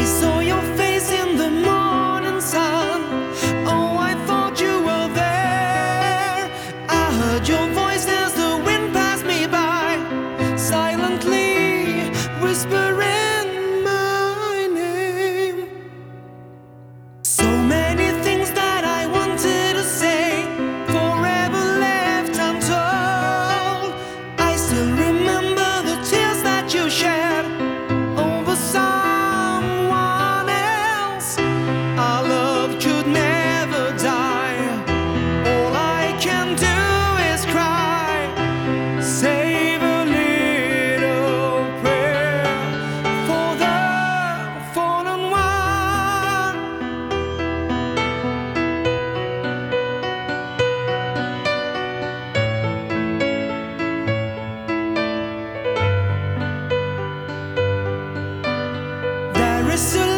I saw your face in the morning sun. Oh, I thought you were there. I heard your voice as the wind passed me by, silently whispering my name. So many things that I wanted to say, forever left untold. I still remember the tears that you shed over someone else. Our love could never die. All I can do is cry. Save a little prayer for the fallen one. There is a